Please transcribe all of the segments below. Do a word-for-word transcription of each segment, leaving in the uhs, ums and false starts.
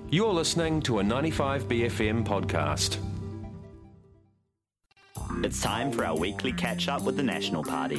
You're listening to a ninety-five B F M podcast. It's time for our weekly catch-up with the National Party.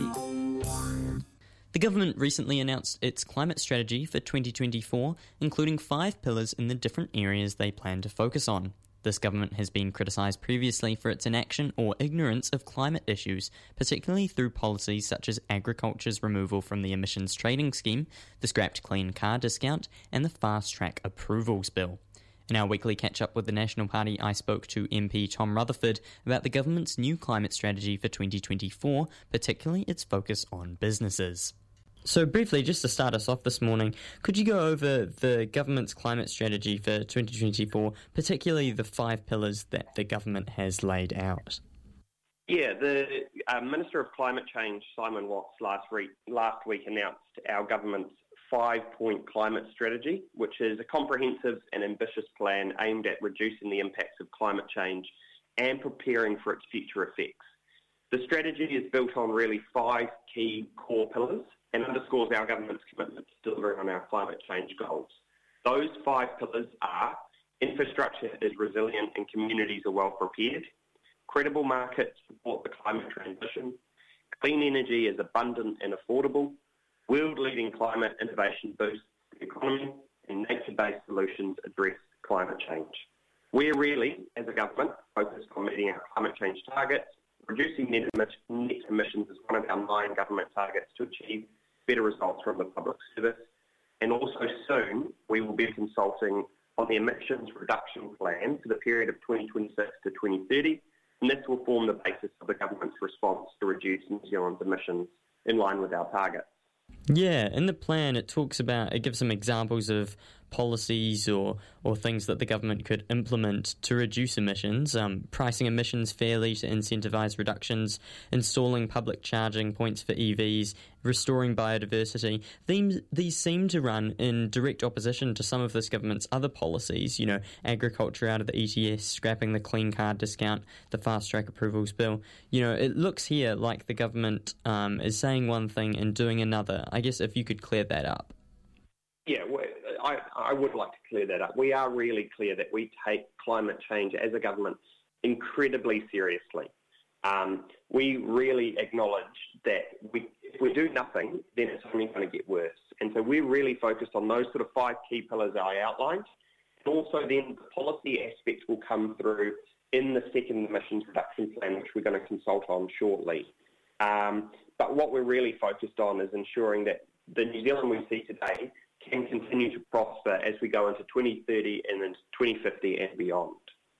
The government recently announced its climate strategy for twenty twenty-four, including five pillars in the different areas they plan to focus on. This government has been criticised previously for its inaction or ignorance of climate issues, particularly through policies such as agriculture's removal from the emissions trading scheme, the scrapped clean car discount, and the fast-track approvals bill. In our weekly catch-up with the National Party, I spoke to M P Tom Rutherford about the government's new climate strategy for twenty twenty-four, particularly its focus on businesses. So briefly, just to start us off this morning, could you go over the government's climate strategy for twenty twenty-four, particularly the five pillars that the government has laid out? Yeah, the uh, Minister of Climate Change, Simon Watts, last week, last week announced our government's five-point climate strategy, which is a comprehensive and ambitious plan aimed at reducing the impacts of climate change and preparing for its future effects. The strategy is built on really five key core pillars and underscores our government's commitment to delivering on our climate change goals. Those five pillars are: infrastructure is resilient and communities are well prepared; credible markets support the climate transition; clean energy is abundant and affordable; world-leading climate innovation boosts the economy; and nature-based solutions address climate change. We're really, as a government, focused on meeting our climate change targets. Reducing net, emission, net emissions is one of our nine government targets to achieve better results from the public service. And also soon, we will be consulting on the emissions reduction plan for the period of twenty twenty-six to twenty thirty, and this will form the basis of the government's response to reduce New Zealand's emissions in line with our targets. Yeah, in the plan it talks about, it gives some examples of policies or, or things that the government could implement to reduce emissions, um, pricing emissions fairly to incentivise reductions, installing public charging points for E Vs, restoring biodiversity. These, these seem to run in direct opposition to some of this government's other policies, you know, agriculture out of the E T S, scrapping the clean car discount, the fast-track approvals bill. You know, it looks here like the government um, is saying one thing and doing another. I guess if you could clear that up. Yeah, well, I, I would like to clear that up. We are really clear that we take climate change as a government incredibly seriously. Um, we really acknowledge that we, if we do nothing, then it's only going to get worse. And so we're really focused on those sort of five key pillars I outlined. And also then the policy aspects will come through in the second emissions reduction plan, which we're going to consult on shortly. Um, but what we're really focused on is ensuring that the New Zealand we see today can continue to prosper as we go into twenty thirty and into twenty fifty and beyond.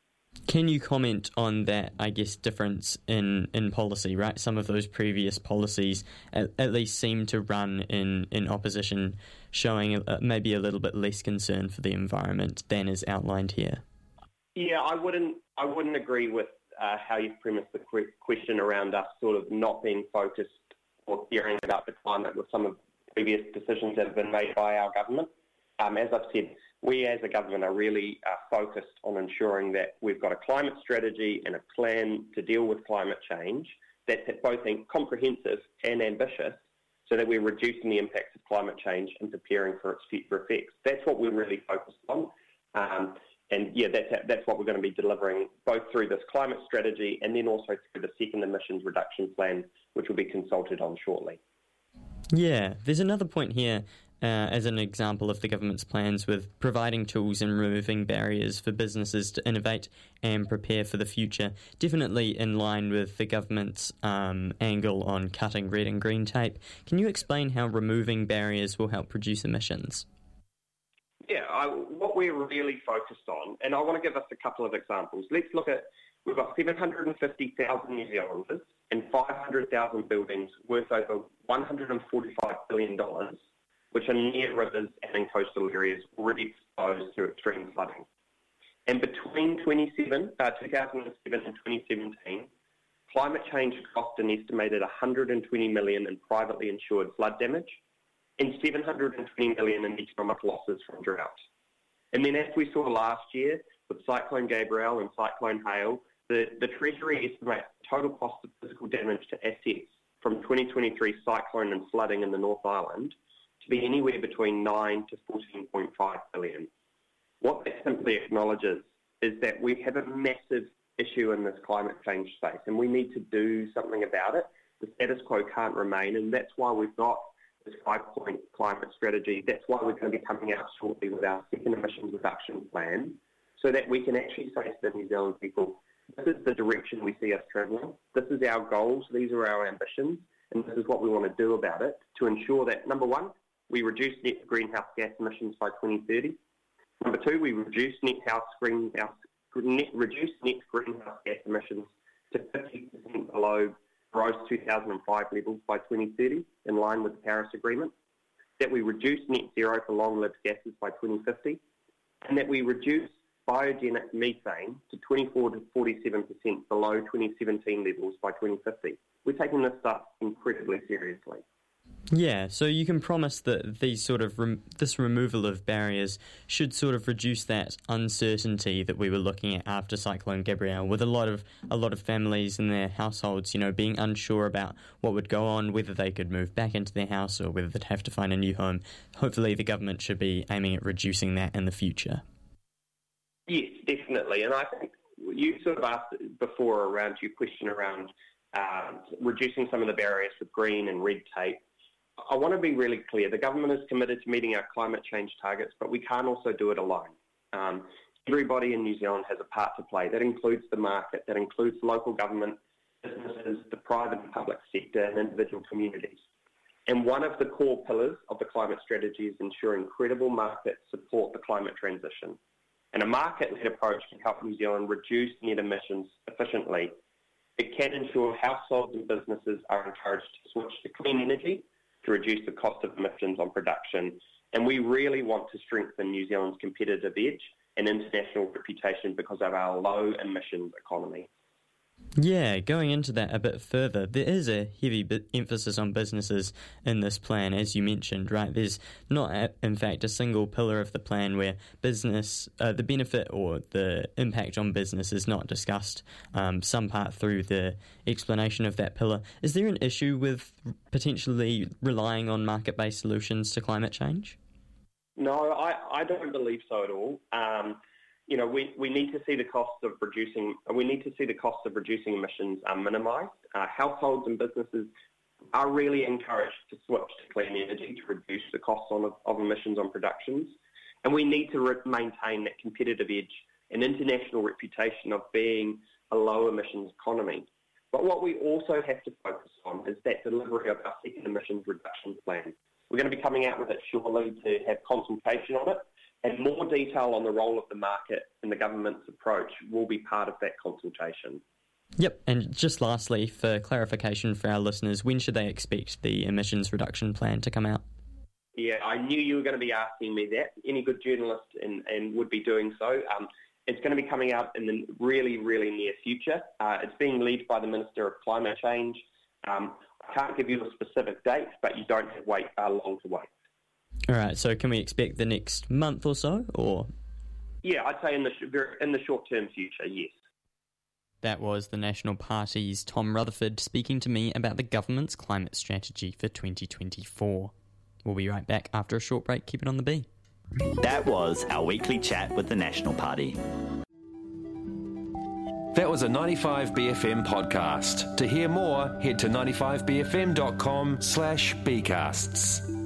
Can you comment on that, I guess, difference in, in policy, right? Some of those previous policies at, at least seem to run in, in opposition, showing a, maybe a little bit less concern for the environment than is outlined here. Yeah, I wouldn't I wouldn't agree with uh, how you've premised the question around us sort of not being focused or caring about the climate with some of previous decisions that have been made by our government. Um, as I've said, we as a government are really uh, focused on ensuring that we've got a climate strategy and a plan to deal with climate change that's both comprehensive and ambitious so that we're reducing the impacts of climate change and preparing for its future effects. That's what we're really focused on. Um, and yeah, that's, that's what we're going to be delivering both through this climate strategy and then also through the second emissions reduction plan, which will be consulted on shortly. Yeah, there's another point here uh, as an example of the government's plans with providing tools and removing barriers for businesses to innovate and prepare for the future. Definitely in line with the government's um, angle on cutting red and green tape. Can you explain how removing barriers will help reduce emissions? Yeah, I, what we're really focused on, and I want to give us a couple of examples. Let's look at, we've got seven hundred fifty thousand New Zealanders and five hundred thousand buildings worth over one hundred forty-five billion dollars, which are near rivers and in coastal areas already exposed to extreme flooding. And between twenty-seven, uh, two thousand seven and twenty seventeen, climate change cost an estimated one hundred twenty million dollars in privately insured flood damage and seven hundred twenty million dollars in economic losses from drought. And then as we saw last year with Cyclone Gabrielle and Cyclone Hale, the, the Treasury estimates the total cost of physical damage to assets from twenty twenty-three cyclone and flooding in the North Island to be anywhere between nine to fourteen point five billion. What that simply acknowledges is that we have a massive issue in this climate change space and we need to do something about it. The status quo can't remain, and that's why we've got this five-point climate strategy. That's why we're going to be coming out shortly with our second emissions reduction plan, so that we can actually say to the New Zealand people, this is the direction we see us travelling, this is our goals, these are our ambitions, and this is what we want to do about it to ensure that, number one, we reduce net greenhouse gas emissions by twenty thirty. Number two, we reduce net house greenhouse net, reduce net greenhouse gas emissions to fifty percent below gross two thousand five levels by twenty thirty, in line with the Paris Agreement. That we reduce net zero for long-lived gases by twenty fifty, and that we reduce biogenic methane to twenty-four to forty-seven percent below twenty seventeen levels by twenty fifty. We're taking this stuff incredibly seriously. Yeah, so you can promise that these sort of rem- this removal of barriers should sort of reduce that uncertainty that we were looking at after Cyclone Gabrielle, with a lot of a lot of families and their households, you know, being unsure about what would go on, whether they could move back into their house or whether they'd have to find a new home. Hopefully, the government should be aiming at reducing that in the future. Yes, definitely, and I think you sort of asked before around your question around uh, reducing some of the barriers with green and red tape. I want to be really clear. The government is committed to meeting our climate change targets, but we can't also do it alone. Um, everybody in New Zealand has a part to play. That includes the market, that includes local government, businesses, the private and public sector, and individual communities. And one of the core pillars of the climate strategy is ensuring credible markets support the climate transition. And a market-led approach can help New Zealand reduce net emissions efficiently. It can ensure households and businesses are encouraged to switch to clean energy to reduce the cost of emissions on production. And we really want to strengthen New Zealand's competitive edge and international reputation because of our low emissions economy. Yeah, going into that a bit further, there is a heavy bit emphasis on businesses in this plan, as you mentioned, right? There's not, a, in fact, a single pillar of the plan where business, uh, the benefit or the impact on business is not discussed, um, some part through the explanation of that pillar. Is there an issue with potentially relying on market-based solutions to climate change? No, I, I don't believe so at all. Um, You know, we, we need to see the costs of reducing. We need to see the costs of reducing emissions are minimised. Uh, households and businesses are really encouraged to switch to clean energy to reduce the costs on, of emissions on productions, and we need to re- maintain that competitive edge and international reputation of being a low emissions economy. But what we also have to focus on is that delivery of our second emissions reduction plan. We're going to be coming out with it shortly to have consultation on it. And more detail on the role of the market and the government's approach will be part of that consultation. Yep, and just lastly, for clarification for our listeners, when should they expect the emissions reduction plan to come out? Yeah, I knew you were going to be asking me that. Any good journalist and, and would be doing so. Um, it's going to be coming out in the really, really near future. Uh, it's being led by the Minister of Climate Change. Um, I can't give you a specific date, but you don't have wait uh, long to wait. All right, so can we expect the next month or so, or? Yeah, I'd say in the in the short-term future, yes. That was the National Party's Tom Rutherford speaking to me about the government's climate strategy for twenty twenty-four. We'll be right back after a short break. Keep it on the B. That was our weekly chat with the National Party. That was a ninety-five B F M podcast. To hear more, head to ninety-five b f m dot com slash bcasts.